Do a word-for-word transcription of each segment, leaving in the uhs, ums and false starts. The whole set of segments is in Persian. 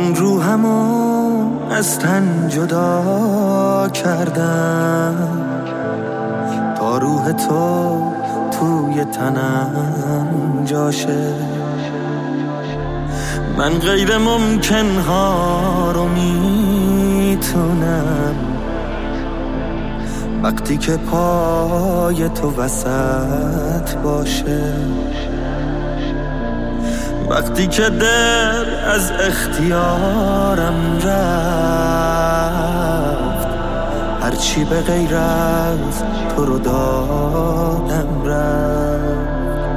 روحمو از تن جدا کردم تا روح تو توی تنم جاشه. من غیر ممکن ها رو میتونم وقتی که پای تو وسط باشه، وقتی که دل از اختیارم رفت، هرچی به غیر از تو رو دادم رفت،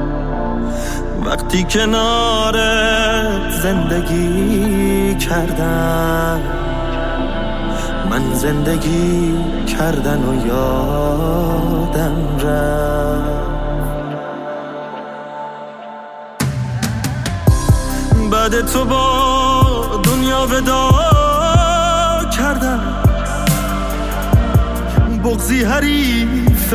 وقتی کنارت زندگی کردم، من زندگی کردن و یادم رفت. بعد تو با دنیا ودا کردم، بغضی حریف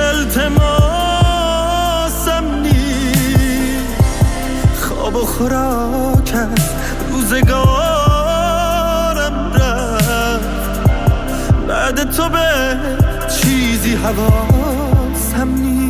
التماسم نیست، خواب و خوراک از روزگارم رفت، بعد تو به چیزی حواسم نیست.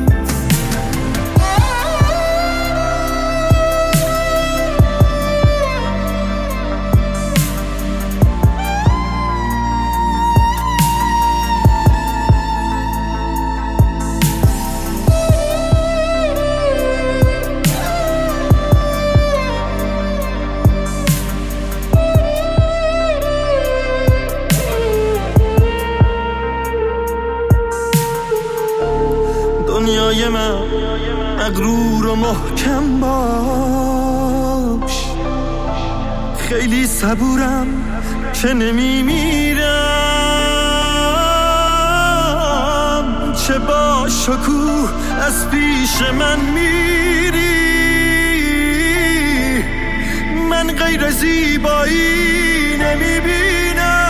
دنیای من مغرور و محکم باش، خیلی صبورم که نمیمیرم، چه با شکوه از پیش من میری، من غیر زیبایی نمیبینم.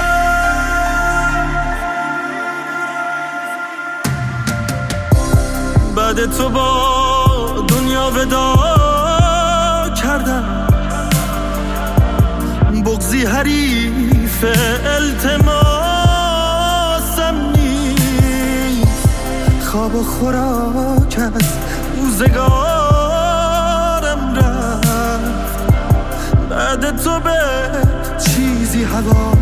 بعد تو با دنیا ودا کردم، بغضی حریف التماسم نیست، خواب و خوراک از روزگارم رفت، بعد تو به چیزی هوا